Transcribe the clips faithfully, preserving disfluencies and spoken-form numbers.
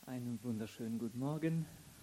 Einen wunderschönen guten Morgen.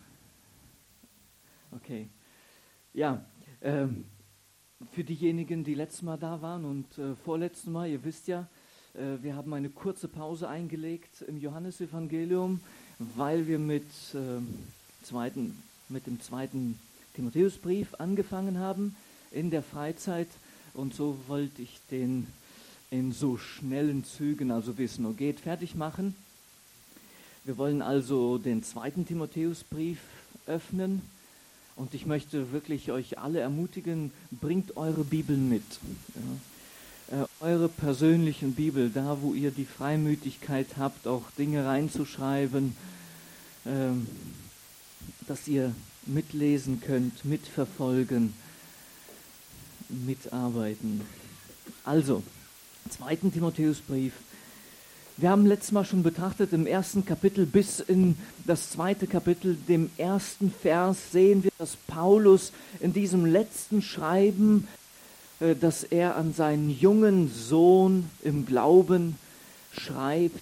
Okay, ja, ähm, für diejenigen, die letztes Mal da waren und äh, vorletztes Mal, ihr wisst ja, äh, wir haben eine kurze Pause eingelegt im Johannesevangelium, weil wir mit, äh, zweiten, mit dem zweiten Timotheusbrief angefangen haben in der Freizeit, und so wollte ich den in so schnellen Zügen, also wie es nur geht, fertig machen. Wir wollen also den zweiten Timotheusbrief öffnen, und ich möchte wirklich euch alle ermutigen, bringt eure Bibeln mit. Ja. Äh, eure persönlichen Bibel, da wo ihr die Freimütigkeit habt, auch Dinge reinzuschreiben, äh, dass ihr mitlesen könnt, mitverfolgen, mitarbeiten. Also, zweiten Timotheusbrief. Wir haben letztes Mal schon betrachtet, im ersten Kapitel bis in das zweite Kapitel, dem ersten Vers, sehen wir, dass Paulus in diesem letzten Schreiben, äh, das er an seinen jungen Sohn im Glauben schreibt,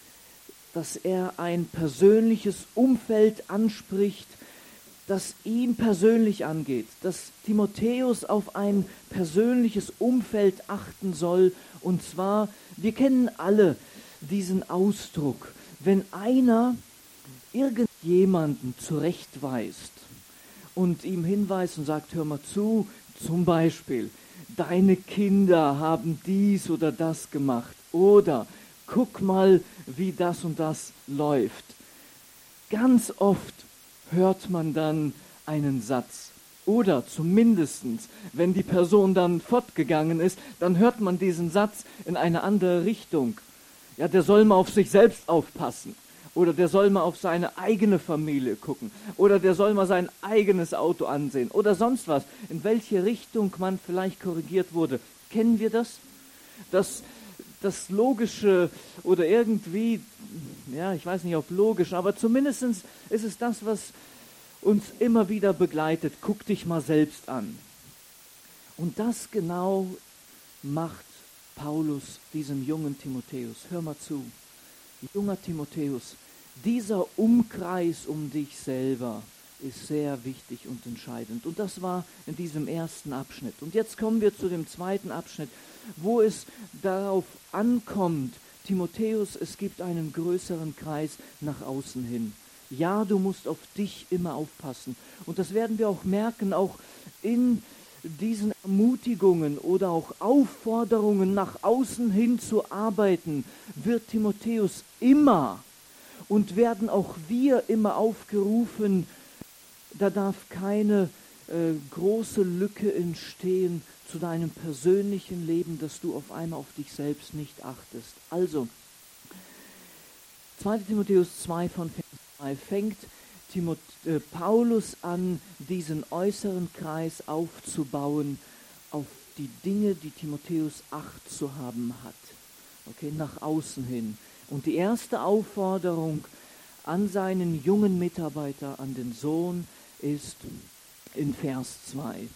dass er ein persönliches Umfeld anspricht, das ihm persönlich angeht, dass Timotheus auf ein persönliches Umfeld achten soll. Und zwar, wir kennen alle diesen Ausdruck, wenn einer irgendjemanden zurechtweist und ihm hinweist und sagt, hör mal zu, zum Beispiel, deine Kinder haben dies oder das gemacht, oder guck mal, wie das und das läuft. Ganz oft hört man dann einen Satz, oder zumindest, wenn die Person dann fortgegangen ist, dann hört man diesen Satz in eine andere Richtung. Ja, der soll mal auf sich selbst aufpassen, oder der soll mal auf seine eigene Familie gucken, oder der soll mal sein eigenes Auto ansehen oder sonst was. In welche Richtung man vielleicht korrigiert wurde. Kennen wir das? Das, das Logische oder irgendwie, ja, ich weiß nicht, ob logisch, aber zumindest ist es das, was uns immer wieder begleitet. Guck dich mal selbst an. Und das genau macht Paulus diesem jungen Timotheus. Hör mal zu, junger Timotheus, dieser Umkreis um dich selber ist sehr wichtig und entscheidend. Und das war in diesem ersten Abschnitt. Und jetzt kommen wir zu dem zweiten Abschnitt, wo es darauf ankommt, Timotheus, es gibt einen größeren Kreis nach außen hin. Ja, du musst auf dich immer aufpassen. Und das werden wir auch merken, auch in diesen Ermutigungen oder auch Aufforderungen nach außen hin zu arbeiten, wird Timotheus immer und werden auch wir immer aufgerufen. Da darf keine äh, große Lücke entstehen zu deinem persönlichen Leben, dass du auf einmal auf dich selbst nicht achtest. Also, zweiter Timotheus zwei von Vers drei fängt Timot- äh, Paulus an, diesen äußeren Kreis aufzubauen auf die Dinge, die Timotheus Acht zu haben hat. Okay, nach außen hin. Und die erste Aufforderung an seinen jungen Mitarbeiter, an den Sohn, ist in Vers zwei.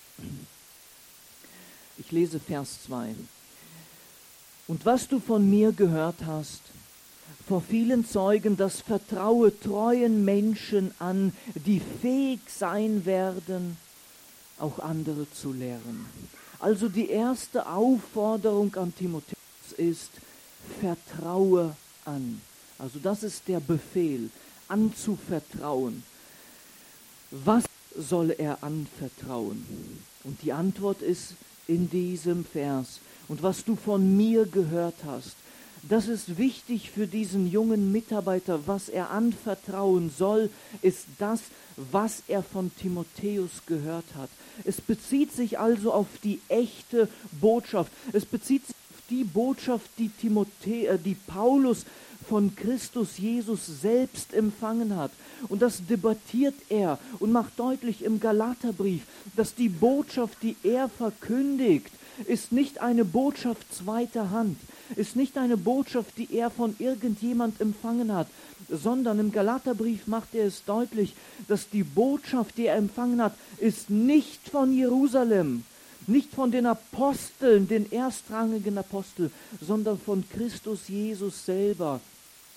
Ich lese Vers zwei. Und was du von mir gehört hast, vor vielen Zeugen, das vertraue treuen Menschen an, die fähig sein werden, auch andere zu lehren. Also die erste Aufforderung an Timotheus ist, vertraue an. Also das ist der Befehl, anzuvertrauen. Was soll er anvertrauen? Und die Antwort ist in diesem Vers. Und was du von mir gehört hast, das ist wichtig für diesen jungen Mitarbeiter. Was er anvertrauen soll, ist das, was er von Timotheus gehört hat. Es bezieht sich also auf die echte Botschaft. Es bezieht sich auf die Botschaft, die, Timothe- äh, die Paulus von Christus Jesus selbst empfangen hat. Und das debattiert er und macht deutlich im Galaterbrief, dass die Botschaft, die er verkündigt, ist nicht eine Botschaft zweiter Hand, ist nicht eine Botschaft, die er von irgendjemand empfangen hat, sondern im Galaterbrief macht er es deutlich, dass die Botschaft, die er empfangen hat, ist nicht von Jerusalem, nicht von den Aposteln, den erstrangigen Aposteln, sondern von Christus Jesus selber.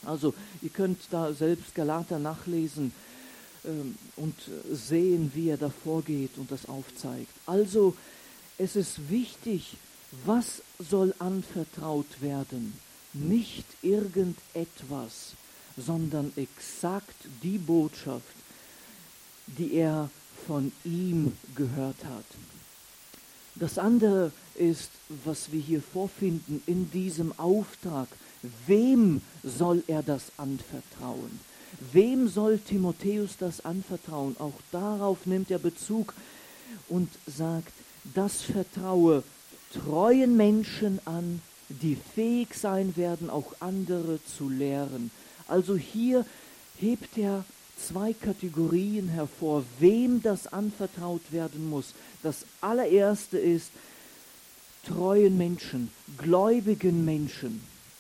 Also ihr könnt da selbst Galater nachlesen ähm, und sehen, wie er da vorgeht und das aufzeigt. Also es ist wichtig, was soll anvertraut werden? Nicht irgendetwas, sondern exakt die Botschaft, die er von ihm gehört hat. Das andere ist, was wir hier vorfinden in diesem Auftrag. Wem soll er das anvertrauen? Wem soll Timotheus das anvertrauen? Auch darauf nimmt er Bezug und sagt, das vertraue treuen Menschen an, die fähig sein werden, auch andere zu lehren. Also hier hebt er zwei Kategorien hervor, wem das anvertraut werden muss. Das allererste ist treuen Menschen, gläubigen Menschen.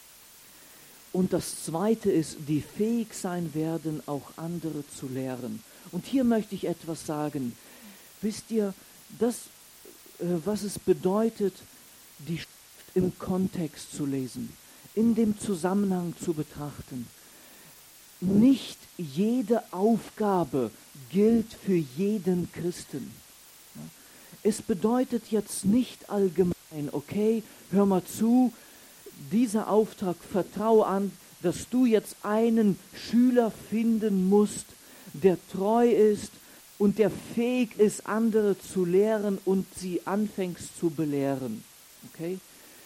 Und das zweite ist, die fähig sein werden, auch andere zu lehren. Und hier möchte ich etwas sagen. Wisst ihr, das, was es bedeutet, die Schrift im Kontext zu lesen, in dem Zusammenhang zu betrachten. Nicht jede Aufgabe gilt für jeden Christen. Es bedeutet jetzt nicht allgemein, okay, hör mal zu, dieser Auftrag, vertraue an, dass du jetzt einen Schüler finden musst, der treu ist und der fähig ist, andere zu lehren und sie anfängst zu belehren. Okay?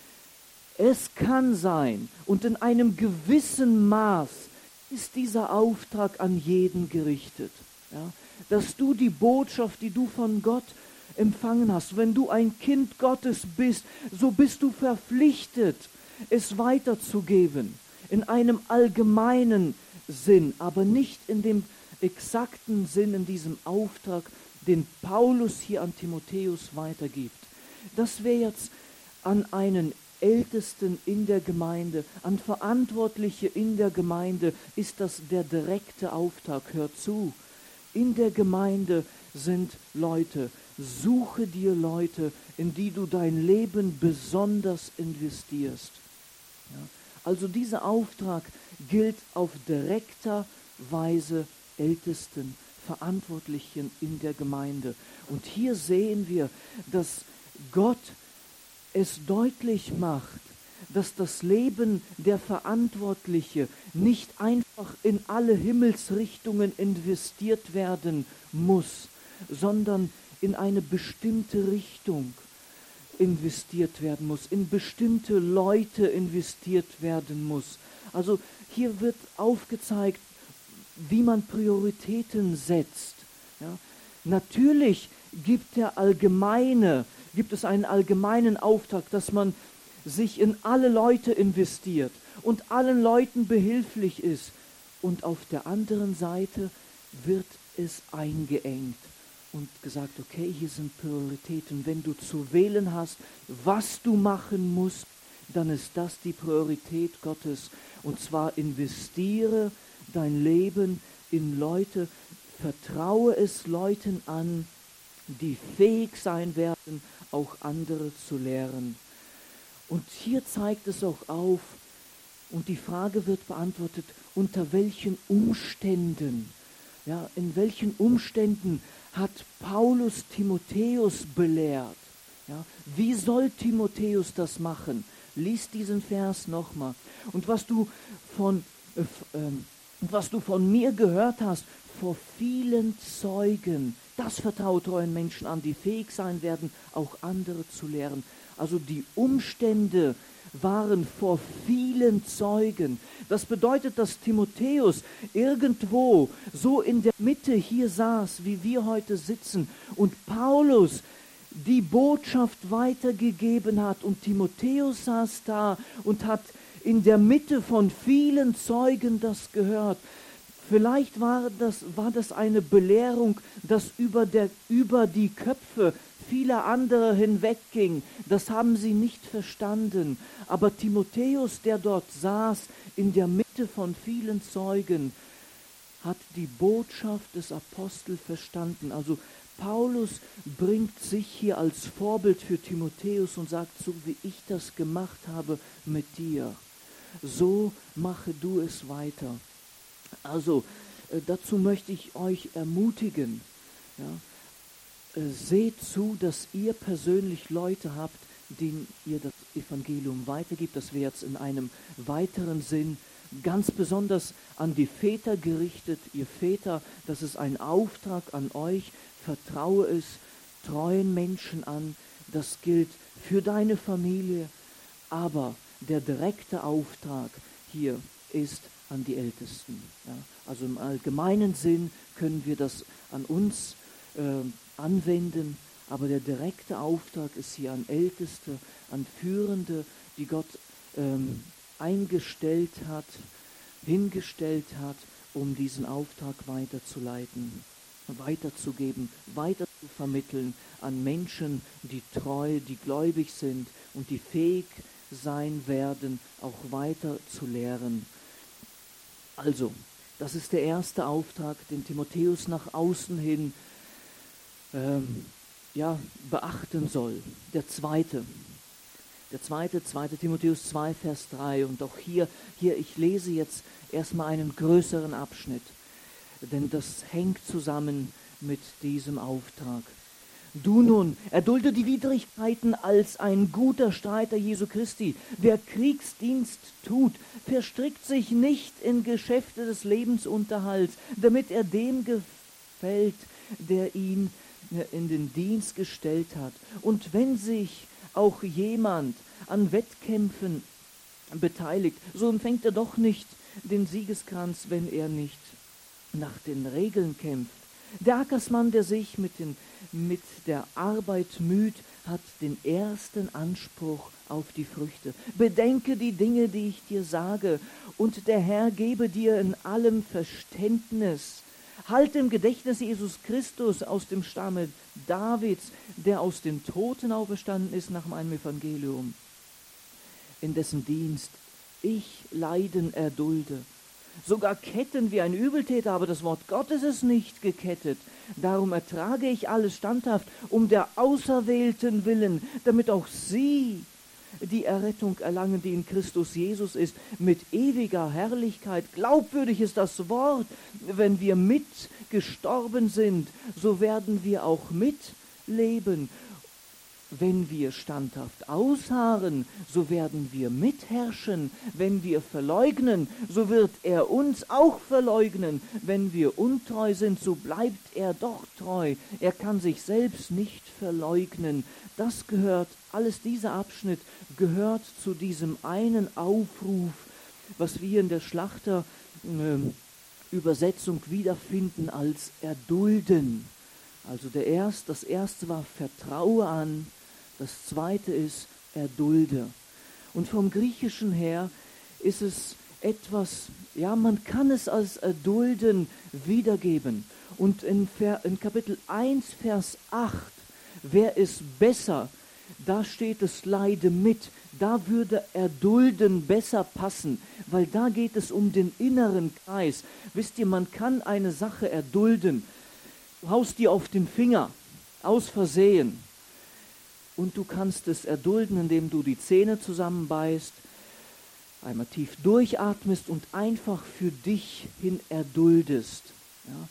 Es kann sein, und in einem gewissen Maß ist dieser Auftrag an jeden gerichtet, ja? Dass du die Botschaft, die du von Gott empfangen hast, wenn du ein Kind Gottes bist, so bist du verpflichtet, es weiterzugeben, in einem allgemeinen Sinn, aber nicht in dem exakten Sinn, in diesem Auftrag, den Paulus hier an Timotheus weitergibt. Das wäre jetzt an einen Ältesten in der Gemeinde, an Verantwortliche in der Gemeinde ist das der direkte Auftrag. Hör zu, in der Gemeinde sind Leute, suche dir Leute, in die du dein Leben besonders investierst. Ja, also dieser Auftrag gilt auf direkter Weise Ältesten, Verantwortlichen in der Gemeinde. Und hier sehen wir, dass Gott es deutlich macht, dass das Leben der Verantwortliche nicht einfach in alle Himmelsrichtungen investiert werden muss, sondern in eine bestimmte Richtung investiert werden muss, in bestimmte Leute investiert werden muss. Also hier wird aufgezeigt, wie man Prioritäten setzt. Ja? Natürlich gibt der allgemeine gibt es einen allgemeinen Auftrag, dass man sich in alle Leute investiert und allen Leuten behilflich ist. Und auf der anderen Seite wird es eingeengt und gesagt, okay, hier sind Prioritäten. Wenn du zu wählen hast, was du machen musst, dann ist das die Priorität Gottes. Und zwar investiere dein Leben in Leute, vertraue es Leuten an, die fähig sein werden, auch andere zu lehren. Und hier zeigt es auch auf, und die Frage wird beantwortet, unter welchen Umständen, ja, in welchen Umständen hat Paulus Timotheus belehrt? Ja, wie soll Timotheus das machen? Lies diesen Vers nochmal. Und was du von, äh, äh, was du von mir gehört hast, vor vielen Zeugen, das vertraut treuen Menschen an, die fähig sein werden, auch andere zu lehren. Also die Umstände waren vor vielen Zeugen. Das bedeutet, dass Timotheus irgendwo so in der Mitte hier saß, wie wir heute sitzen, und Paulus die Botschaft weitergegeben hat, und Timotheus saß da und hat in der Mitte von vielen Zeugen das gehört. Vielleicht war das, war das eine Belehrung, das über, der, über die Köpfe vieler anderer hinwegging. Das haben sie nicht verstanden. Aber Timotheus, der dort saß, in der Mitte von vielen Zeugen, hat die Botschaft des Apostels verstanden. Also Paulus bringt sich hier als Vorbild für Timotheus und sagt, so wie ich das gemacht habe mit dir. so mache du es weiter. Also äh, dazu möchte ich euch ermutigen, ja, äh, seht zu, dass ihr persönlich Leute habt, denen ihr das Evangelium weitergibt. Das wäre jetzt in einem weiteren Sinn ganz besonders an die Väter gerichtet. Ihr Väter, das ist ein Auftrag an euch. Vertraue es treuen Menschen an. Das gilt für deine Familie. Aber der direkte Auftrag hier ist an die Ältesten. Ja, also im allgemeinen Sinn können wir das an uns äh, anwenden. Aber der direkte Auftrag ist hier an Älteste, an Führende, die Gott ähm, eingestellt hat, hingestellt hat, um diesen Auftrag weiterzuleiten, weiterzugeben, weiter zu vermitteln an Menschen, die treu, die gläubig sind und die fähig sein werden, auch weiter zu lehren. Also, das ist der erste Auftrag, den Timotheus nach außen hin ähm, ja, beachten soll. Der zweite, der zweite, zweite Timotheus zwei, Vers drei. Und auch hier, hier, ich lese jetzt erstmal einen größeren Abschnitt, denn das hängt zusammen mit diesem Auftrag. Du nun, erdulde die Widrigkeiten als ein guter Streiter Jesu Christi. Wer Kriegsdienst tut, verstrickt sich nicht in Geschäfte des Lebensunterhalts, damit er dem gefällt, der ihn in den Dienst gestellt hat. Und wenn sich auch jemand an Wettkämpfen beteiligt, so empfängt er doch nicht den Siegeskranz, wenn er nicht nach den Regeln kämpft. Der Ackersmann, der sich mit, den, mit der Arbeit müht, hat den ersten Anspruch auf die Früchte. Bedenke die Dinge, die ich dir sage, und der Herr gebe dir in allem Verständnis. Halte im Gedächtnis Jesus Christus aus dem Stamme Davids, der aus den Toten auferstanden ist nach meinem Evangelium, in dessen Dienst ich Leiden erdulde. Sogar Ketten wie ein Übeltäter, aber das Wort Gottes ist nicht gekettet. Darum ertrage ich alles standhaft, um der Auserwählten willen, damit auch sie die Errettung erlangen, die in Christus Jesus ist, mit ewiger Herrlichkeit. Glaubwürdig ist das Wort. Wenn wir mitgestorben sind, so werden wir auch mitleben. Wenn wir standhaft ausharren, so werden wir mitherrschen. Wenn wir verleugnen, so wird er uns auch verleugnen. Wenn wir untreu sind, so bleibt er doch treu. Er kann sich selbst nicht verleugnen. Das gehört, alles dieser Abschnitt gehört zu diesem einen Aufruf, was wir in der Schlachter äh, Übersetzung wiederfinden als erdulden. Also der erst, das erste war Vertraue an, das zweite ist erdulde. Und vom Griechischen her ist es etwas, ja, man kann es als erdulden wiedergeben. Und in, in Kapitel eins, Vers acht, wer ist besser? Da steht es Leide mit. Da würde erdulden besser passen, weil da geht es um den inneren Kreis. Wisst ihr, man kann eine Sache erdulden. Du haust dir auf den Finger, aus Versehen. Und du kannst es erdulden, indem du die Zähne zusammenbeißt, einmal tief durchatmest und einfach für dich hin erduldest. Ja.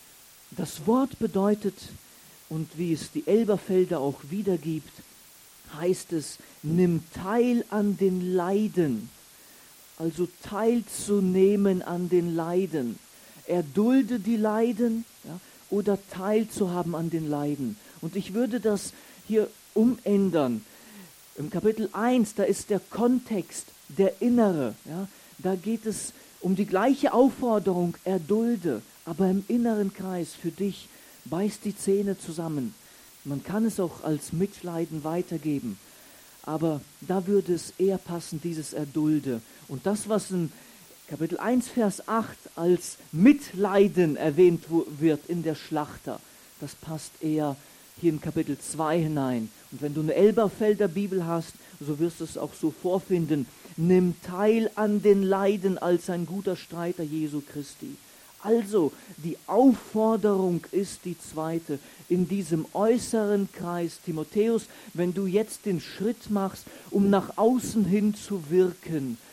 Das Wort bedeutet, und wie es die Elberfelder auch wiedergibt, heißt es, nimm teil an den Leiden. Also teilzunehmen an den Leiden. Erdulde die Leiden, ja, oder teilzuhaben an den Leiden. Und ich würde das hier umändern. Im Kapitel eins, da ist der Kontext, der innere. Ja, da geht es um die gleiche Aufforderung, erdulde, aber im inneren Kreis für dich, beiß die Zähne zusammen. Man kann es auch als Mitleiden weitergeben, aber da würde es eher passen, dieses Erdulde. Und das, was in Kapitel eins, Vers acht als Mitleiden erwähnt wird in der Schlachter, das passt eher hier in Kapitel zwei hinein. Und wenn du eine Elberfelder Bibel hast, so wirst du es auch so vorfinden. Nimm teil an den Leiden als ein guter Streiter Jesu Christi. Also, die Aufforderung ist die zweite. In diesem äußeren Kreis, Timotheus, wenn du jetzt den Schritt machst, um nach außen hin zu wirken,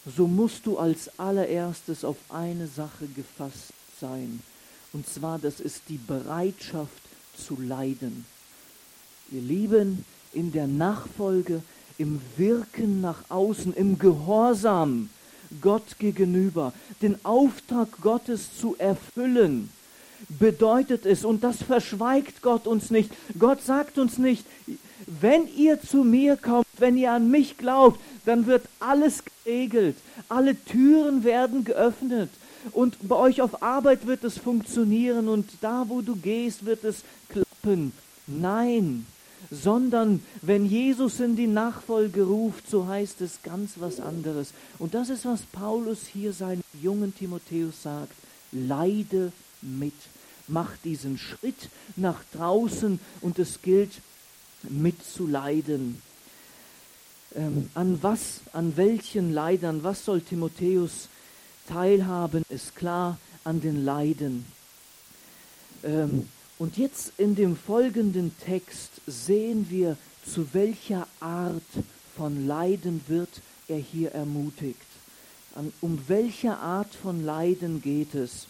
so musst du als allererstes auf eine Sache gefasst sein. Und zwar, das ist die Bereitschaft zu leiden. Ihr Lieben, in der Nachfolge, im Wirken nach außen, im Gehorsam Gott gegenüber, den Auftrag Gottes zu erfüllen, bedeutet es, und das verschweigt Gott uns nicht. Gott sagt uns nicht, wenn ihr zu mir kommt, wenn ihr an mich glaubt, dann wird alles geregelt, alle Türen werden geöffnet und bei euch auf Arbeit wird es funktionieren und da, wo du gehst, wird es klappen. Nein, sondern wenn Jesus in die Nachfolge ruft, so heißt es ganz was anderes. Und das ist, was Paulus hier seinem jungen Timotheus sagt: Leide mit. Mach diesen Schritt nach draußen und es gilt mitzuleiden. Ähm, an was, an welchen Leidern, was soll Timotheus teilhaben, ist klar, an den Leiden. Ähm, und jetzt in dem folgenden Text sehen wir, zu welcher Art von Leiden wird er hier ermutigt. An, um welche Art von Leiden geht es?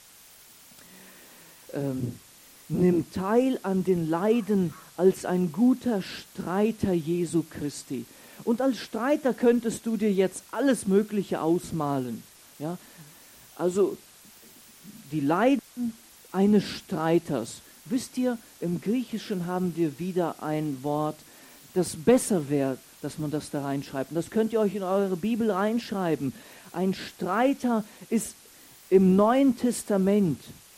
Ähm, nimm teil an den Leiden als ein guter Streiter Jesu Christi. Und als Streiter könntest du dir jetzt alles Mögliche ausmalen. Ja? Also die Leiden eines Streiters. Wisst ihr, im Griechischen haben wir wieder ein Wort, das besser wäre, dass man das da reinschreibt. Und das könnt ihr euch in eure Bibel reinschreiben. Ein Streiter ist im Neuen Testament,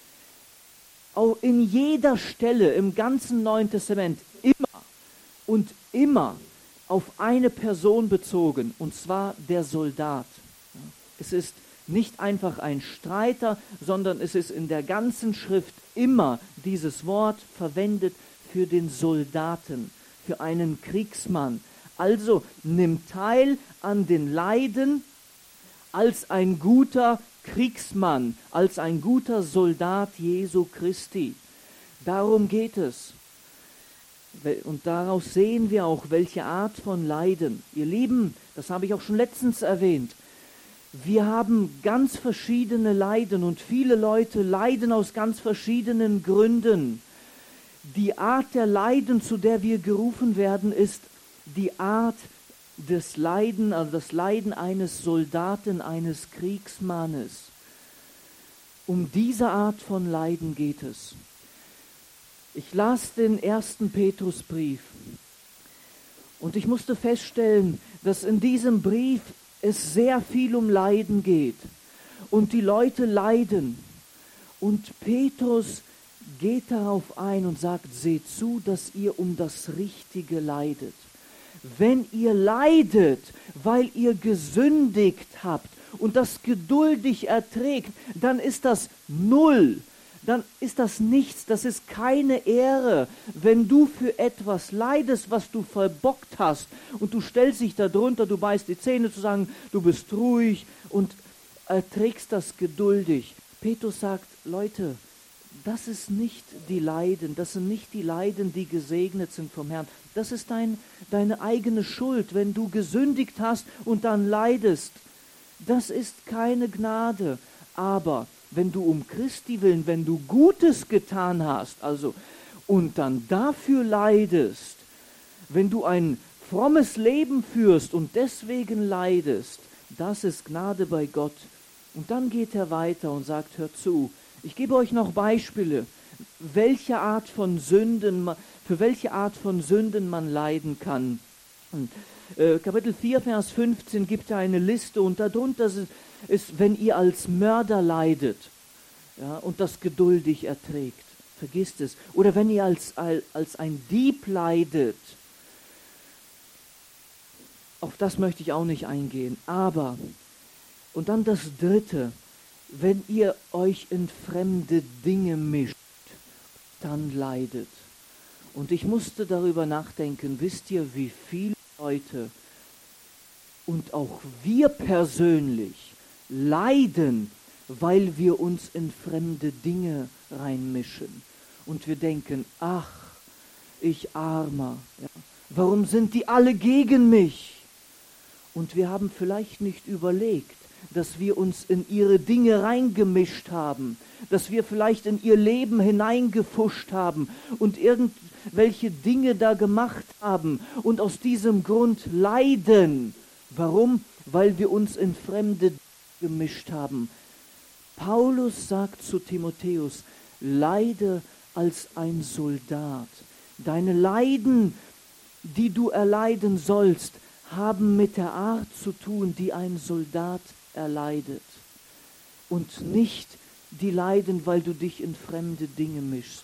auch in jeder Stelle im ganzen Neuen Testament, immer und immer auf eine Person bezogen, und zwar der Soldat. Es ist nicht einfach ein Streiter, sondern es ist in der ganzen Schrift immer dieses Wort verwendet für den Soldaten, für einen Kriegsmann. Also nimm teil an den Leiden als ein guter Kriegsmann, als ein guter Soldat Jesu Christi. Darum geht es. Und daraus sehen wir auch, welche Art von Leiden. Ihr Lieben, das habe ich auch schon letztens erwähnt, wir haben ganz verschiedene Leiden und viele Leute leiden aus ganz verschiedenen Gründen. Die Art der Leiden, zu der wir gerufen werden, ist die Art des Leiden, also das Leiden eines Soldaten, eines Kriegsmannes. Um diese Art von Leiden geht es. Ich las den ersten Petrusbrief und ich musste feststellen, dass in diesem Brief es sehr viel um Leiden geht und die Leute leiden. Und Petrus geht darauf ein und sagt, seht zu, dass ihr um das Richtige leidet. Wenn ihr leidet, weil ihr gesündigt habt und das geduldig erträgt, dann ist das null. Dann ist das nichts, das ist keine Ehre. Wenn du für etwas leidest, was du verbockt hast und du stellst dich da drunter, du beißt die Zähne zu sagen, du bist ruhig und erträgst das geduldig. Petrus sagt, Leute, das ist nicht die Leiden, das sind nicht die Leiden, die gesegnet sind vom Herrn. Das ist dein, deine eigene Schuld, wenn du gesündigt hast und dann leidest. Das ist keine Gnade, aber wenn du um Christi willen, wenn du Gutes getan hast, also und dann dafür leidest, wenn du ein frommes Leben führst und deswegen leidest, das ist Gnade bei Gott. Und dann geht er weiter und sagt, hört zu, ich gebe euch noch Beispiele, welche Art von Sünden, für welche Art von Sünden man leiden kann. Und, äh, Kapitel vier, Vers fünfzehn gibt er eine Liste und darunter ist, ist, wenn ihr als Mörder leidet, ja, und das geduldig erträgt, vergisst es. Oder wenn ihr als, als ein Dieb leidet, auf das möchte ich auch nicht eingehen. Aber, und dann das Dritte, wenn ihr euch in fremde Dinge mischt, dann leidet. Und ich musste darüber nachdenken, wisst ihr, wie viele Leute und auch wir persönlich leiden, weil wir uns in fremde Dinge reinmischen. Und wir denken, ach, ich Armer, ja, warum sind die alle gegen mich? Und wir haben vielleicht nicht überlegt, dass wir uns in ihre Dinge reingemischt haben, dass wir vielleicht in ihr Leben hineingefuscht haben und irgendwelche Dinge da gemacht haben und aus diesem Grund leiden. Warum? Weil wir uns in fremde Dinge gemischt haben. Paulus sagt zu Timotheus, leide als ein Soldat. Deine Leiden, die du erleiden sollst, haben mit der Art zu tun, die ein Soldat erleidet. Und nicht die Leiden, weil du dich in fremde Dinge mischst.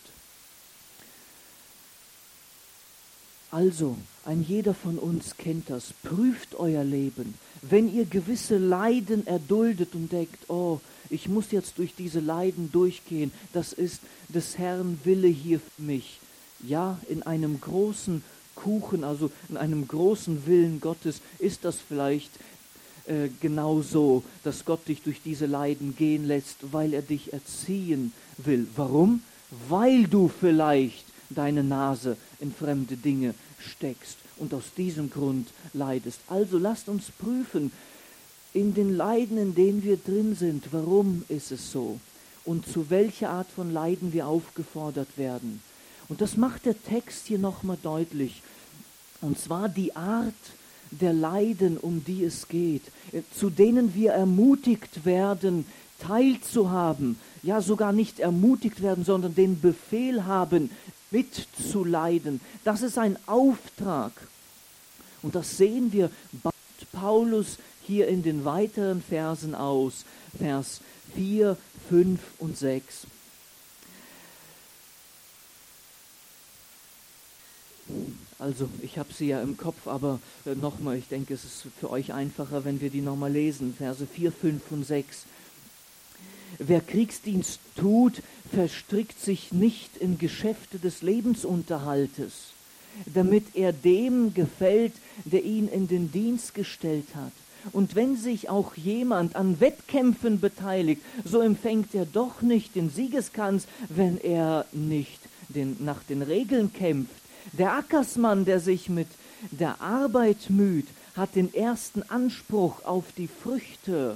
Also, ein jeder von uns kennt das. Prüft euer Leben. Wenn ihr gewisse Leiden erduldet und denkt, oh, ich muss jetzt durch diese Leiden durchgehen, das ist des Herrn Wille hier für mich. Ja, in einem großen Kuchen, also in einem großen Willen Gottes ist das vielleicht äh, genau so, dass Gott dich durch diese Leiden gehen lässt, weil er dich erziehen will. Warum? Weil du vielleicht deine Nase in fremde Dinge steckst und aus diesem Grund leidest. Also lasst uns prüfen, in den Leiden, in denen wir drin sind, warum ist es so und zu welcher Art von Leiden wir aufgefordert werden. Und das macht der Text hier nochmal deutlich. Und zwar die Art der Leiden, um die es geht, zu denen wir ermutigt werden, teilzuhaben. Ja, sogar nicht ermutigt werden, sondern den Befehl haben, mitzuleiden. Das ist ein Auftrag. Und das sehen wir bei Paulus hier in den weiteren Versen aus. Vers vier, fünf und sechs. Also, ich habe sie ja im Kopf, aber äh, nochmal, ich denke, es ist für euch einfacher, wenn wir die nochmal lesen. Verse vier, fünf und sechs. Wer Kriegsdienst tut, verstrickt sich nicht in Geschäfte des Lebensunterhaltes, damit er dem gefällt, der ihn in den Dienst gestellt hat. Und wenn sich auch jemand an Wettkämpfen beteiligt, so empfängt er doch nicht den Siegeskranz, wenn er nicht den, nach den Regeln kämpft. Der Ackersmann, der sich mit der Arbeit müht, hat den ersten Anspruch auf die Früchte.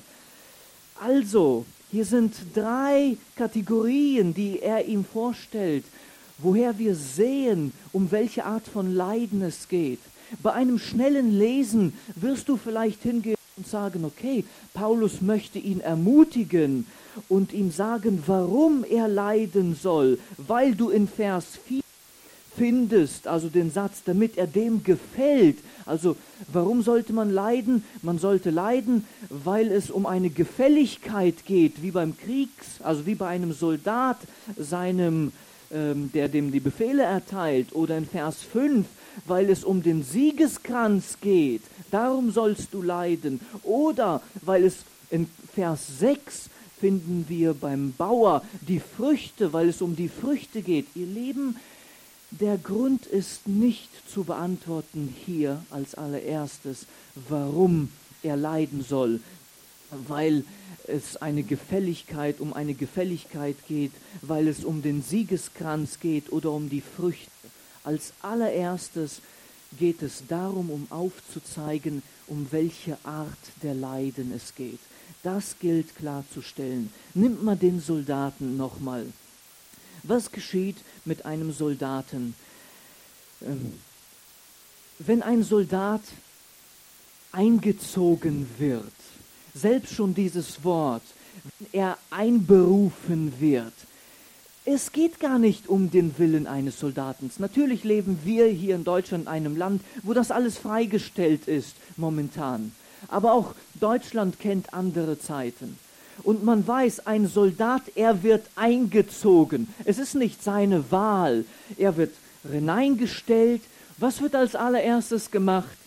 Also, hier sind drei Kategorien, die er ihm vorstellt, woher wir sehen, um welche Art von Leiden es geht. Bei einem schnellen Lesen wirst du vielleicht hingehen und sagen, okay, Paulus möchte ihn ermutigen und ihm sagen, warum er leiden soll, weil du in Vers vier findest, also den Satz, damit er dem gefällt. Also warum sollte man leiden? Man sollte leiden, weil es um eine Gefälligkeit geht, wie beim Kriegs, also wie bei einem Soldat, seinem, ähm, der dem die Befehle erteilt. Oder in Vers fünf, weil es um den Siegeskranz geht. Darum sollst du leiden. Oder weil es in Vers sechs finden wir beim Bauer die Früchte, weil es um die Früchte geht. Ihr Lieben, der Grund ist nicht zu beantworten hier als allererstes, warum er leiden soll, weil es eine Gefälligkeit, um eine Gefälligkeit geht, weil es um den Siegeskranz geht oder um die Früchte. Als allererstes geht es darum, um aufzuzeigen, um welche Art der Leiden es geht. Das gilt klarzustellen. Nimmt mal den Soldaten nochmal. Was geschieht mit einem Soldaten? Ähm, wenn ein Soldat eingezogen wird, selbst schon dieses Wort, wenn er einberufen wird, es geht gar nicht um den Willen eines Soldaten. Natürlich leben wir hier in Deutschland in einem Land, wo das alles freigestellt ist momentan. Aber auch Deutschland kennt andere Zeiten. Und man weiß, ein Soldat, er wird eingezogen. Es ist nicht seine Wahl. Er wird hineingestellt. Was wird als allererstes gemacht?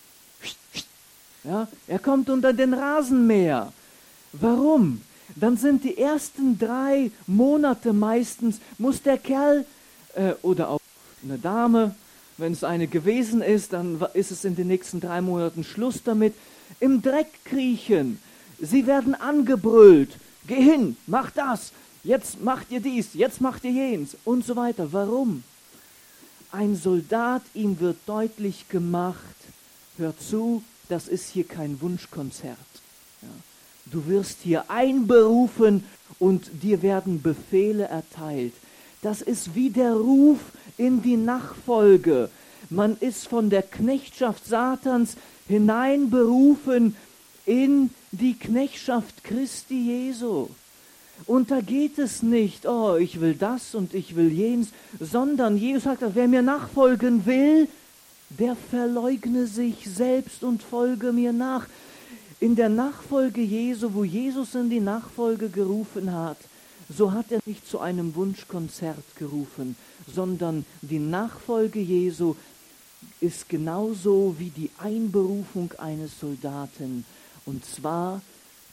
Ja, er kommt unter den Rasenmäher. Warum? Dann sind die ersten drei Monate meistens, muss der Kerl äh, oder auch eine Dame, wenn es eine gewesen ist, dann ist es in den nächsten drei Monaten Schluss damit, im Dreck kriechen. Sie werden angebrüllt, geh hin, mach das, jetzt macht ihr dies, jetzt macht ihr jenes und so weiter. Warum? Ein Soldat, ihm wird deutlich gemacht, hör zu, das ist hier kein Wunschkonzert. Ja. Du wirst hier einberufen und dir werden Befehle erteilt. Das ist wie der Ruf in die Nachfolge. Man ist von der Knechtschaft Satans hineinberufen in die Knechtschaft Christi Jesu. Und da geht es nicht, oh, ich will das und ich will jenes, sondern Jesus sagt, wer mir nachfolgen will, der verleugne sich selbst und folge mir nach. In der Nachfolge Jesu, wo Jesus in die Nachfolge gerufen hat, so hat er nicht zu einem Wunschkonzert gerufen, sondern die Nachfolge Jesu ist genauso wie die Einberufung eines Soldaten. Und zwar,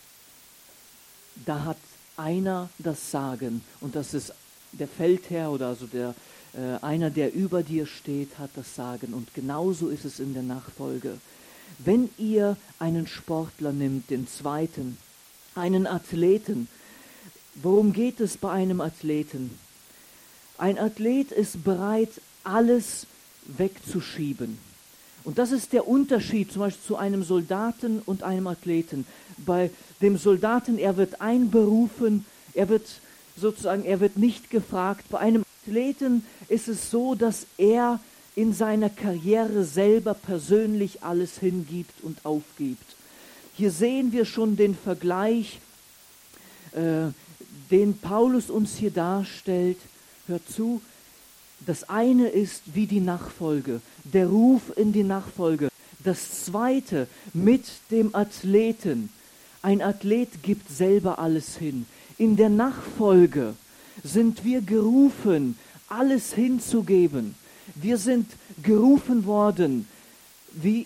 da hat einer das Sagen, und das ist der Feldherr oder also der, äh, einer, der über dir steht, hat das Sagen. Und genauso ist es in der Nachfolge. Wenn ihr einen Sportler nimmt, den zweiten, einen Athleten, worum geht es bei einem Athleten? Ein Athlet ist bereit, alles wegzuschieben. Und das ist der Unterschied zum Beispiel zu einem Soldaten und einem Athleten. Bei dem Soldaten, er wird einberufen, er wird sozusagen, er wird nicht gefragt. Bei einem Athleten ist es so, dass er in seiner Karriere selber persönlich alles hingibt und aufgibt. Hier sehen wir schon den Vergleich, äh, den Paulus uns hier darstellt. Hört zu, das eine ist wie die Nachfolge, der Ruf in die Nachfolge. Das zweite mit dem Athleten. Ein Athlet gibt selber alles hin. In der Nachfolge sind wir gerufen, alles hinzugeben. Wir sind gerufen worden, wie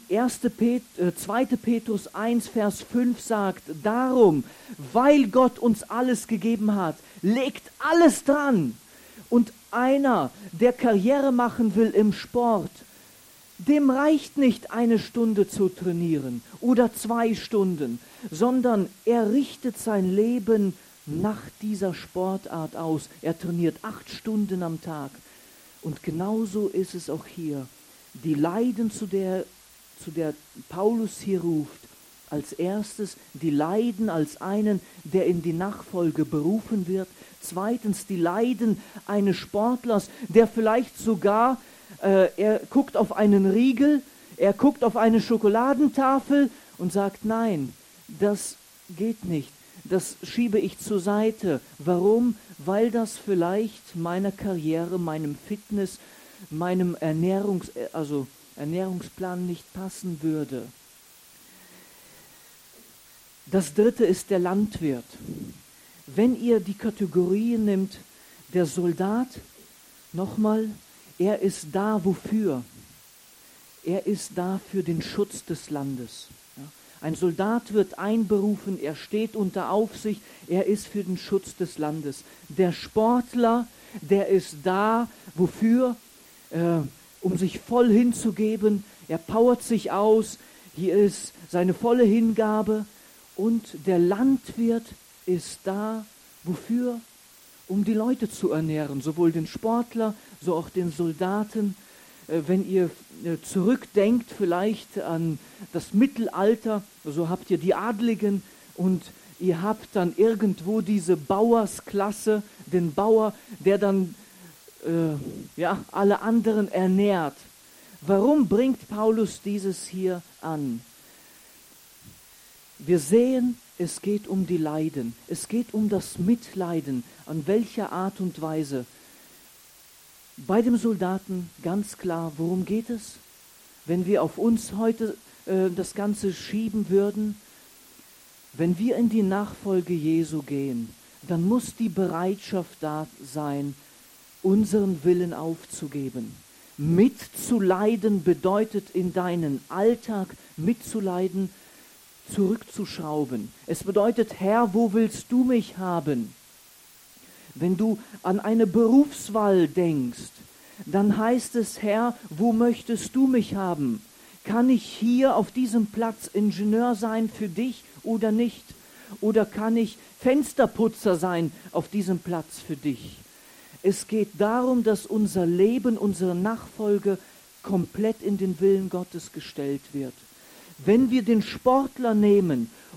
zweiter Petrus eins, Vers fünf sagt, darum, weil Gott uns alles gegeben hat, legt alles dran. Und einer, der Karriere machen will im Sport, dem reicht nicht eine Stunde zu trainieren oder zwei Stunden, sondern er richtet sein Leben nach dieser Sportart aus. Er trainiert acht Stunden am Tag. Und genauso ist es auch hier. Die Leiden, zu der, zu der Paulus hier ruft, als erstes die Leiden als einen, der in die Nachfolge berufen wird. Zweitens die Leiden eines Sportlers, der vielleicht sogar, äh, er guckt auf einen Riegel, er guckt auf eine Schokoladentafel und sagt, nein, das geht nicht. Das schiebe ich zur Seite. Warum? Weil das vielleicht meiner Karriere, meinem Fitness, meinem Ernährungs, also Ernährungsplan nicht passen würde. Das dritte ist der Landwirt. Wenn ihr die Kategorien nimmt, der Soldat, nochmal, er ist da wofür? Er ist da für den Schutz des Landes. Ja? Ein Soldat wird einberufen, er steht unter Aufsicht, er ist für den Schutz des Landes. Der Sportler, der ist da wofür? Äh, um sich voll hinzugeben, er powert sich aus, hier ist seine volle Hingabe. Und der Landwirt ist da, wofür? Um die Leute zu ernähren, sowohl den Sportler, so auch den Soldaten. Äh, wenn ihr äh, zurückdenkt vielleicht an das Mittelalter, so habt ihr die Adligen und ihr habt dann irgendwo diese Bauersklasse, den Bauer, der dann äh, ja, alle anderen ernährt. Warum bringt Paulus dieses hier an? Wir sehen, es geht um die Leiden. Es geht um das Mitleiden. An welcher Art und Weise? Bei dem Soldaten ganz klar, worum geht es? Wenn wir auf uns heute äh, das Ganze schieben würden, wenn wir in die Nachfolge Jesu gehen, dann muss die Bereitschaft da sein, unseren Willen aufzugeben. Mitzuleiden bedeutet in deinen Alltag mitzuleiden, zurückzuschrauben. Es bedeutet, Herr, wo willst du mich haben? Wenn du an eine Berufswahl denkst, dann heißt es, Herr, wo möchtest du mich haben? Kann ich hier auf diesem Platz Ingenieur sein für dich oder nicht? Oder kann ich Fensterputzer sein auf diesem Platz für dich? Es geht darum, dass unser Leben, unsere Nachfolge komplett in den Willen Gottes gestellt wird. Wenn wir den Sportler nehmen und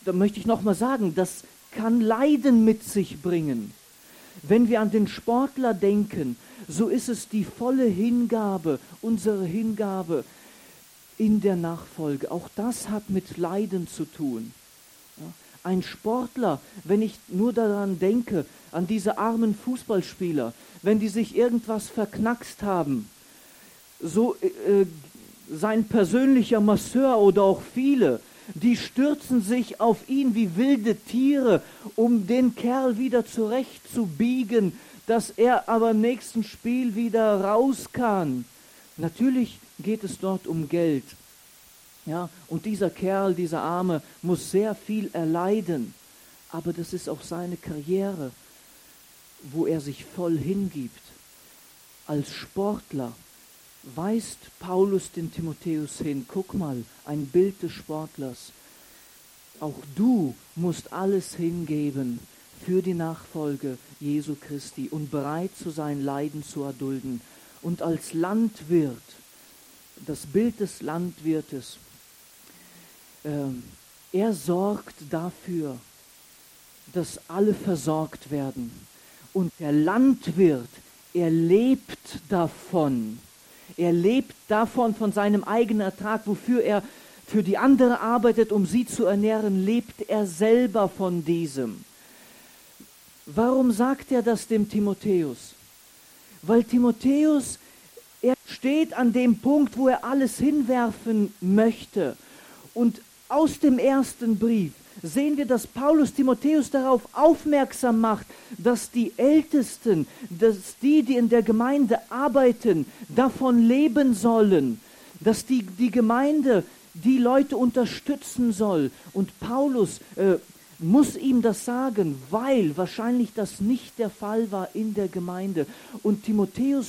da möchte ich nochmal sagen, das kann Leiden mit sich bringen. Wenn wir an den Sportler denken, so ist es die volle Hingabe, unsere Hingabe in der Nachfolge. Auch das hat mit Leiden zu tun. Ja, ein Sportler, wenn ich nur daran denke, an diese armen Fußballspieler, wenn die sich irgendwas verknackst haben, so äh, sein persönlicher Masseur oder auch viele, die stürzen sich auf ihn wie wilde Tiere, um den Kerl wieder zurechtzubiegen, dass er aber im nächsten Spiel wieder raus kann. Natürlich geht es dort um Geld. Ja, und dieser Kerl, dieser Arme, muss sehr viel erleiden. Aber das ist auch seine Karriere, wo er sich voll hingibt. Als Sportler weist Paulus den Timotheus hin. Guck mal, ein Bild des Sportlers. Auch du musst alles hingeben für die Nachfolge Jesu Christi und bereit zu sein, Leiden zu erdulden. Und als Landwirt, das Bild des Landwirtes, äh, er sorgt dafür, dass alle versorgt werden. Und der Landwirt, er lebt davon. Er lebt davon, von seinem eigenen Ertrag, wofür er für die andere arbeitet, um sie zu ernähren, lebt er selber von diesem. Warum sagt er das dem Timotheus? Weil Timotheus, er steht an dem Punkt, wo er alles hinwerfen möchte. Und aus dem ersten Brief sehen wir, dass Paulus Timotheus darauf aufmerksam macht, dass die Ältesten, dass die, die in der Gemeinde arbeiten, davon leben sollen, dass die, die Gemeinde die Leute unterstützen soll. Und Paulus äh, muss ihm das sagen, weil wahrscheinlich das nicht der Fall war in der Gemeinde. Und Timotheus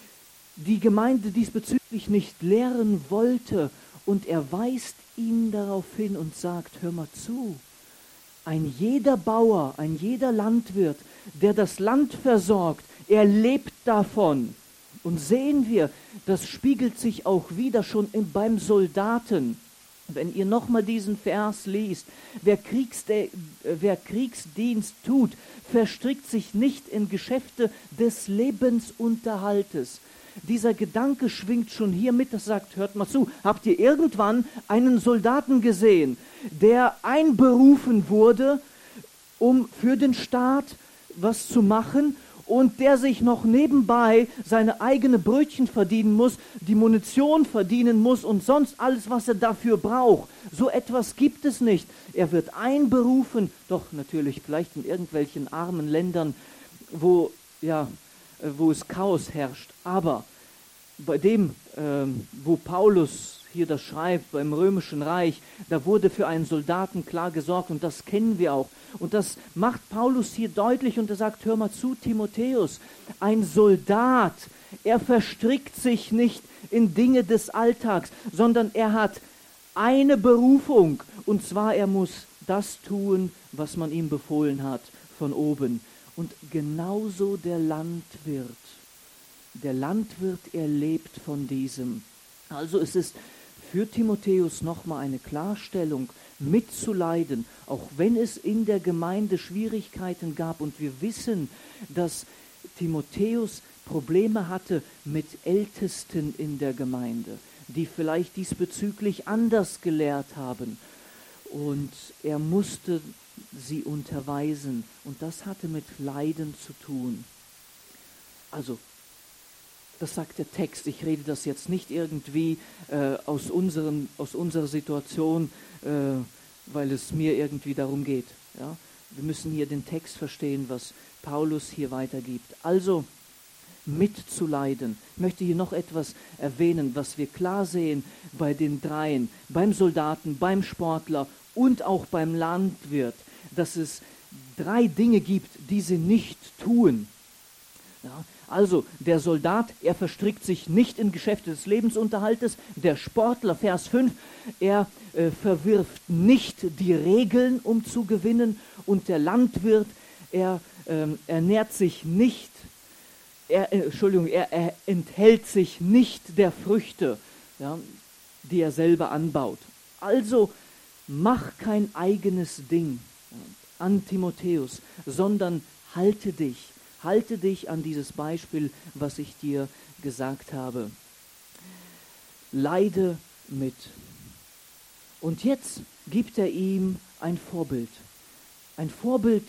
die Gemeinde diesbezüglich nicht lehren wollte. Und er weist ihn darauf hin und sagt, hör mal zu, ein jeder Bauer, ein jeder Landwirt, der das Land versorgt, er lebt davon. Und sehen wir, das spiegelt sich auch wieder schon in, beim Soldaten. Wenn ihr nochmal diesen Vers liest, wer, Kriegsde- wer Kriegsdienst tut, verstrickt sich nicht in Geschäfte des Lebensunterhaltes. Dieser Gedanke schwingt schon hier mit, das sagt, hört mal zu, habt ihr irgendwann einen Soldaten gesehen, der einberufen wurde, um für den Staat was zu machen und der sich noch nebenbei seine eigene Brötchen verdienen muss, die Munition verdienen muss und sonst alles, was er dafür braucht. So etwas gibt es nicht. Er wird einberufen, doch natürlich vielleicht in irgendwelchen armen Ländern, wo, ja, wo es Chaos herrscht. Aber bei dem, ähm, wo Paulus hier das schreibt, beim Römischen Reich, da wurde für einen Soldaten klar gesorgt und das kennen wir auch. Und das macht Paulus hier deutlich und er sagt, hör mal zu, Timotheus, ein Soldat, er verstrickt sich nicht in Dinge des Alltags, sondern er hat eine Berufung und zwar er muss das tun, was man ihm befohlen hat von oben. Und genauso der Landwirt. Der Landwirt, er lebt von diesem. Also es ist für Timotheus nochmal eine Klarstellung, mitzuleiden, auch wenn es in der Gemeinde Schwierigkeiten gab. Und wir wissen, dass Timotheus Probleme hatte mit Ältesten in der Gemeinde, die vielleicht diesbezüglich anders gelehrt haben. Und er musste sie unterweisen. Und das hatte mit Leiden zu tun. Also, das sagt der Text. Ich rede das jetzt nicht irgendwie äh, aus, unseren, aus unserer Situation, äh, weil es mir irgendwie darum geht. Ja? Wir müssen hier den Text verstehen, was Paulus hier weitergibt. Also, mitzuleiden. Ich möchte hier noch etwas erwähnen, was wir klar sehen bei den dreien, beim Soldaten, beim Sportler und auch beim Landwirt, dass es drei Dinge gibt, die sie nicht tun. Ja, also der Soldat, er verstrickt sich nicht in Geschäfte des Lebensunterhaltes. Der Sportler, Vers fünf, er äh, verwirft nicht die Regeln, um zu gewinnen. Und der Landwirt, er äh, ernährt sich nicht, er, äh, Entschuldigung, er, er enthält sich nicht der Früchte, ja, die er selber anbaut. Also mach kein eigenes Ding an Timotheus, sondern halte dich, halte dich an dieses Beispiel, was ich dir gesagt habe. Leide mit. Und jetzt gibt er ihm ein Vorbild. Ein Vorbild,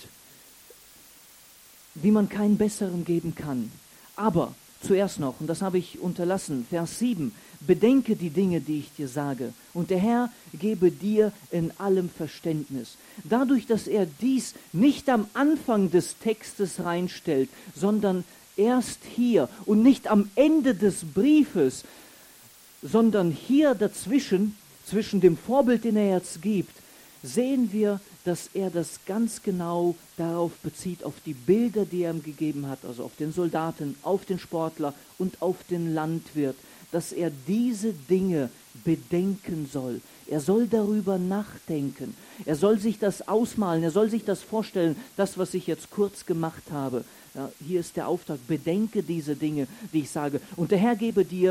wie man keinen besseren geben kann. Aber zuerst noch, und das habe ich unterlassen, Vers sieben, bedenke die Dinge, die ich dir sage, und der Herr gebe dir in allem Verständnis. Dadurch, dass er dies nicht am Anfang des Textes reinstellt, sondern erst hier und nicht am Ende des Briefes, sondern hier dazwischen, zwischen dem Vorbild, den er jetzt gibt, sehen wir, dass er das ganz genau darauf bezieht, auf die Bilder, die er ihm gegeben hat, also auf den Soldaten, auf den Sportler und auf den Landwirt, dass er diese Dinge bedenken soll. Er soll darüber nachdenken. Er soll sich das ausmalen, er soll sich das vorstellen, das, was ich jetzt kurz gemacht habe. Ja, hier ist der Auftrag, bedenke diese Dinge, die ich sage. Und der Herr gebe dir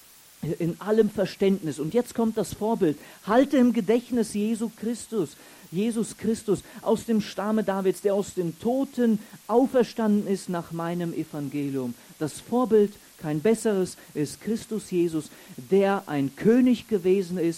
in allem Verständnis. Und jetzt kommt das Vorbild. Halte im Gedächtnis Jesu Christus, Jesus Christus aus dem Stamme Davids, der aus den Toten auferstanden ist nach meinem Evangelium. Das Vorbild, kein besseres, ist Christus Jesus, der ein König gewesen ist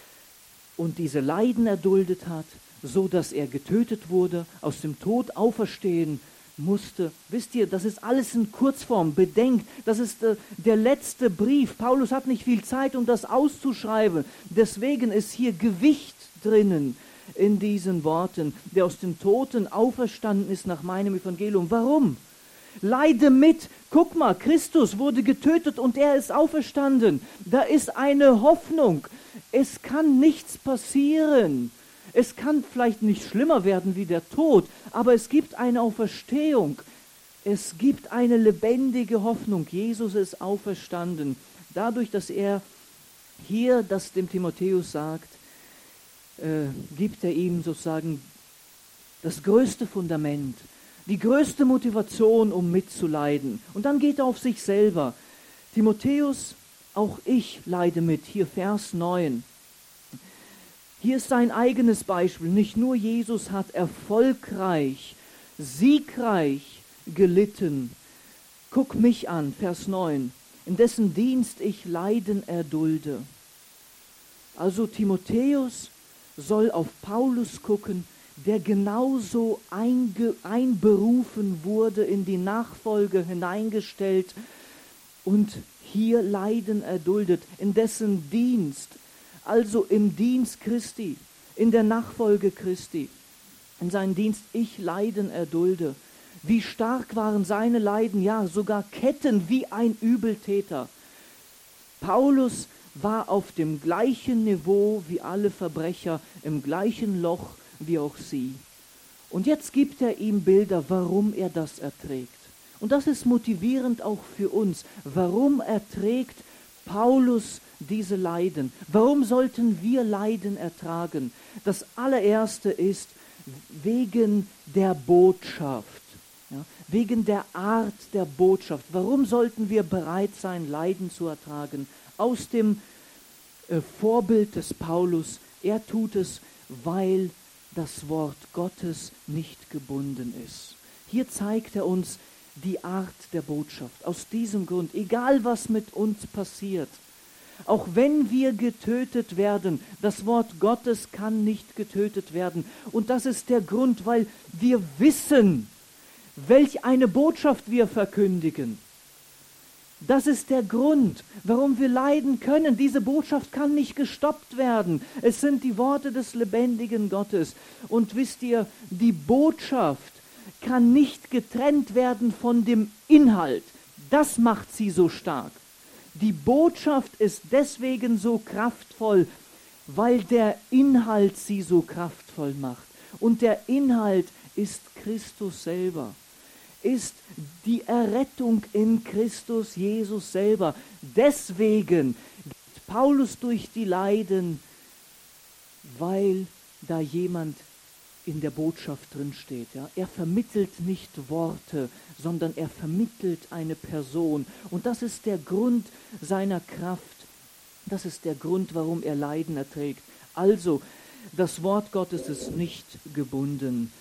und diese Leiden erduldet hat, so dass er getötet wurde, aus dem Tod auferstehen musste. Wisst ihr, das ist alles in Kurzform. Bedenkt, das ist äh, der letzte Brief. Paulus hat nicht viel Zeit, um das auszuschreiben. Deswegen ist hier Gewicht drinnen in diesen Worten, der aus dem Toten auferstanden ist nach meinem Evangelium. Warum? Leide mit. Guck mal, Christus wurde getötet und er ist auferstanden. Da ist eine Hoffnung. Es kann nichts passieren. Es kann vielleicht nicht schlimmer werden wie der Tod, aber es gibt eine Auferstehung. Es gibt eine lebendige Hoffnung. Jesus ist auferstanden. Dadurch, dass er hier das dem Timotheus sagt, äh, gibt er ihm sozusagen das größte Fundament, die größte Motivation, um mitzuleiden. Und dann geht er auf sich selber. Timotheus, auch ich leide mit. Hier Vers neun. Hier ist sein eigenes Beispiel. Nicht nur Jesus hat erfolgreich, siegreich gelitten. Guck mich an, Vers neun. In dessen Dienst ich Leiden erdulde. Also Timotheus soll auf Paulus gucken, der genauso einge, einberufen wurde, in die Nachfolge hineingestellt und hier Leiden erduldet, in dessen Dienst, also im Dienst Christi, in der Nachfolge Christi, in seinen Dienst ich Leiden erdulde. Wie stark waren seine Leiden, ja sogar Ketten wie ein Übeltäter. Paulus war auf dem gleichen Niveau wie alle Verbrecher, im gleichen Loch wie auch sie. Und jetzt gibt er ihm Bilder, warum er das erträgt. Und das ist motivierend auch für uns. Warum erträgt Paulus diese Leiden? Warum sollten wir Leiden ertragen? Das allererste ist wegen der Botschaft, ja, wegen der Art der Botschaft. Warum sollten wir bereit sein, Leiden zu ertragen? Aus dem äh, Vorbild des Paulus, er tut es, weil das Wort Gottes nicht gebunden ist. Hier zeigt er uns die Art der Botschaft. Aus diesem Grund, egal was mit uns passiert, auch wenn wir getötet werden, das Wort Gottes kann nicht getötet werden. Und das ist der Grund, weil wir wissen, welch eine Botschaft wir verkündigen. Das ist der Grund, warum wir leiden können. Diese Botschaft kann nicht gestoppt werden. Es sind die Worte des lebendigen Gottes. Und wisst ihr, die Botschaft kann nicht getrennt werden von dem Inhalt. Das macht sie so stark. Die Botschaft ist deswegen so kraftvoll, weil der Inhalt sie so kraftvoll macht. Und der Inhalt ist Christus selber, ist die Errettung in Christus Jesus selber. Deswegen geht Paulus durch die Leiden, weil da jemand in der Botschaft drinsteht. Ja? Er vermittelt nicht Worte, sondern er vermittelt eine Person. Und das ist der Grund seiner Kraft. Das ist der Grund, warum er Leiden erträgt. Also, Das Wort Gottes ist nicht gebunden.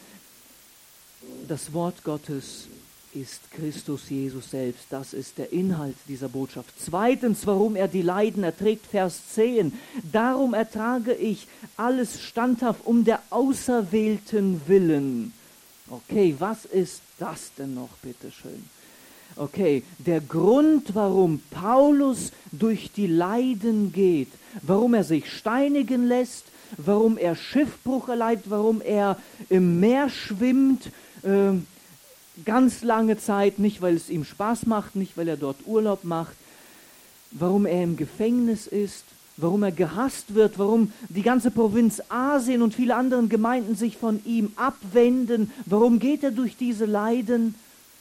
Das Wort Gottes ist Christus Jesus selbst. Das ist der Inhalt dieser Botschaft. Zweitens, warum er die Leiden erträgt, Vers zehn. Darum ertrage ich alles standhaft um der Auserwählten willen. Okay, was ist das denn noch, bitteschön? Okay, der Grund, warum Paulus durch die Leiden geht, warum er sich steinigen lässt, warum er Schiffbruch erleidet, warum er im Meer schwimmt, äh, ganz lange Zeit, nicht weil es ihm Spaß macht, nicht weil er dort Urlaub macht, warum er im Gefängnis ist, warum er gehasst wird, warum die ganze Provinz Asien und viele andere Gemeinden sich von ihm abwenden, warum geht er durch diese Leiden?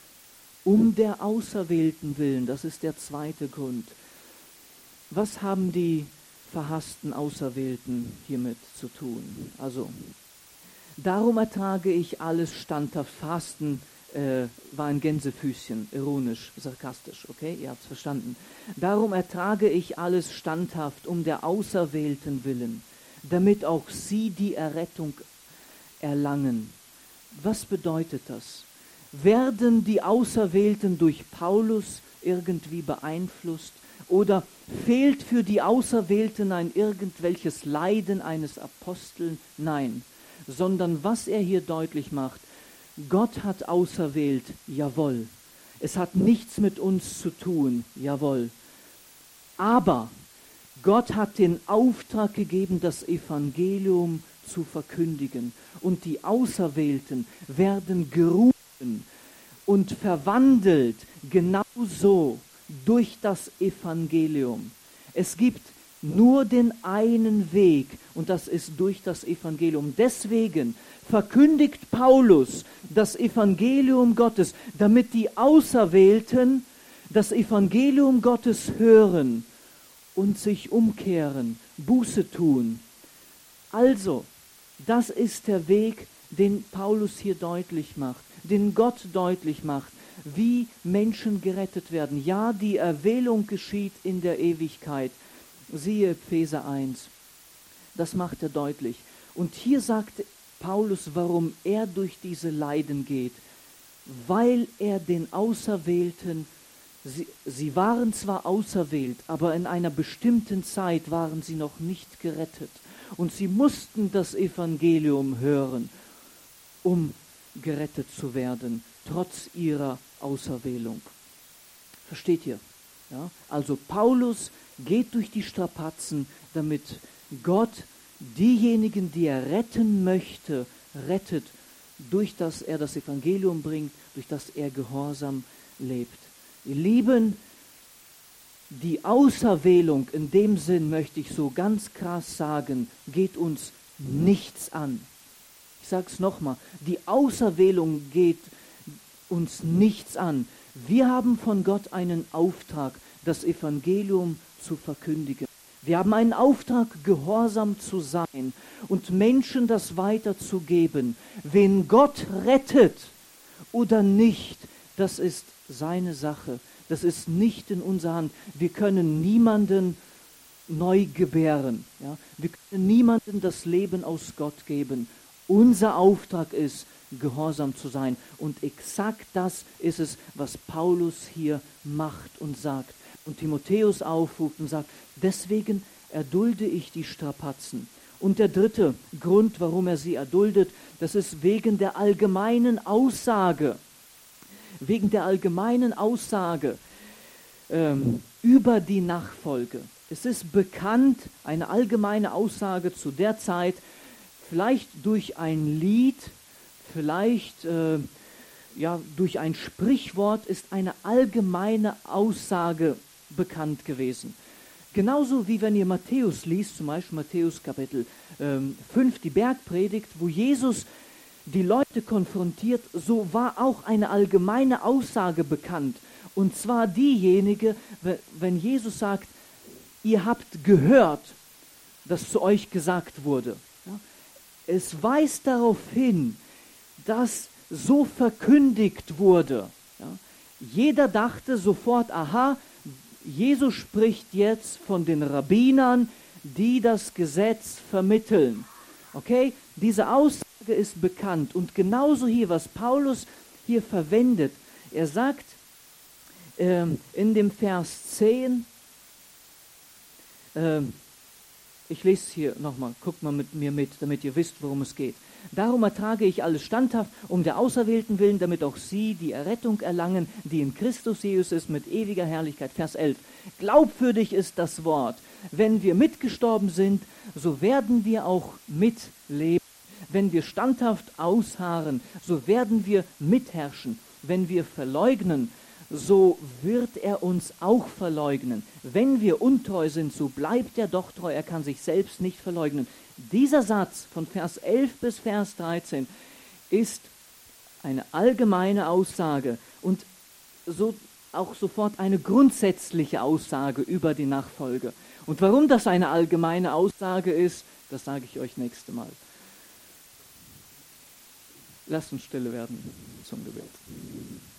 Um der Auserwählten willen, das ist der zweite Grund. Was haben die verhassten Auserwählten hiermit zu tun? Also, darum ertrage ich alles standhaft. Fasten äh, war ein Gänsefüßchen, ironisch, sarkastisch, okay? Ihr habt es verstanden. Darum ertrage ich alles standhaft um der Auserwählten willen, damit auch sie die Errettung erlangen. Was bedeutet das? Werden die Auserwählten durch Paulus irgendwie beeinflusst oder fehlt für die Auserwählten ein irgendwelches Leiden eines Aposteln? Nein, sondern was er hier deutlich macht, Gott hat auserwählt, jawohl. Es hat nichts mit uns zu tun, jawohl. Aber Gott hat den Auftrag gegeben, das Evangelium zu verkündigen. Und die Auserwählten werden gerufen und verwandelt genauso durch das Evangelium. Es gibt nur den einen Weg und das ist durch das Evangelium. Deswegen verkündigt Paulus das Evangelium Gottes, damit die Auserwählten das Evangelium Gottes hören und sich umkehren, Buße tun. Also, das ist der Weg, den Paulus hier deutlich macht, den Gott deutlich macht, wie Menschen gerettet werden. Ja, die Erwählung geschieht in der Ewigkeit. Siehe Epheser eins. Das macht er deutlich. Und hier sagt Paulus, warum er durch diese Leiden geht. Weil er den Auserwählten, sie, sie waren zwar auserwählt, aber in einer bestimmten Zeit waren sie noch nicht gerettet. Und sie mussten das Evangelium hören, um gerettet zu werden, trotz ihrer Auserwählung. Versteht ihr? Ja? Also Paulus geht durch die Strapazen, damit Gott diejenigen, die er retten möchte, rettet, durch das er das Evangelium bringt, durch das er gehorsam lebt. Ihr Lieben, die Auserwählung, in dem Sinn möchte ich so ganz krass sagen, geht uns nichts an. Ich sage es nochmal, die Auserwählung geht uns nichts an. Wir haben von Gott einen Auftrag, das Evangelium zu verkündigen. Wir haben einen Auftrag, gehorsam zu sein und Menschen das weiterzugeben. Wen Gott rettet oder nicht, das ist seine Sache. Das ist nicht in unserer Hand. Wir können niemanden neu gebären. Ja? Wir können niemandem das Leben aus Gott geben. Unser Auftrag ist, gehorsam zu sein. Und exakt das ist es, was Paulus hier macht und sagt. Und Timotheus aufruft und sagt, deswegen erdulde ich die Strapazen. Und der dritte Grund, warum er sie erduldet, das ist wegen der allgemeinen Aussage. Wegen der allgemeinen Aussage ähm, über die Nachfolge. Es ist bekannt, eine allgemeine Aussage zu der Zeit, vielleicht durch ein Lied, vielleicht äh, ja, durch ein Sprichwort ist eine allgemeine Aussage bekannt gewesen. Genauso wie wenn ihr Matthäus liest, zum Beispiel Matthäus Kapitel ähm, fünf, die Bergpredigt, wo Jesus die Leute konfrontiert, so war auch eine allgemeine Aussage bekannt. Und zwar diejenige, wenn Jesus sagt, ihr habt gehört, dass zu euch gesagt wurde. Ja? Es weist darauf hin, dass so verkündigt wurde. Ja? Jeder dachte sofort, aha, Jesus spricht jetzt von den Rabbinern, die das Gesetz vermitteln. Okay, diese Aussage ist bekannt und genauso hier, was Paulus hier verwendet. Er sagt ähm, in dem Vers zehn, ähm, ich lese es hier nochmal, guckt mal mit mir mit, damit ihr wisst, worum es geht. Darum ertrage ich alles standhaft, um der Auserwählten willen, damit auch sie die Errettung erlangen, die in Christus Jesus ist, mit ewiger Herrlichkeit. Vers elf. Glaubwürdig ist das Wort. Wenn wir mitgestorben sind, so werden wir auch mitleben. Wenn wir standhaft ausharren, so werden wir mitherrschen. Wenn wir verleugnen, so wird er uns auch verleugnen. Wenn wir untreu sind, so bleibt er doch treu. Er kann sich selbst nicht verleugnen. Dieser Satz von Vers elf bis Vers dreizehn ist eine allgemeine Aussage und so auch sofort eine grundsätzliche Aussage über die Nachfolge. Und warum das eine allgemeine Aussage ist, das sage ich euch nächste Mal. Lasst uns stille werden zum Gebet.